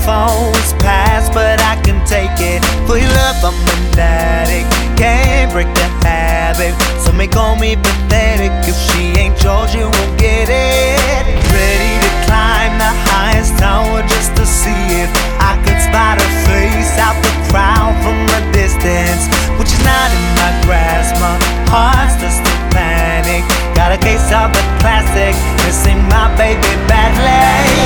phone's past, but I can take it. For your love, I'm an addict. Can't break the habit. Some may call me pathetic. If she ain't yours, you won't get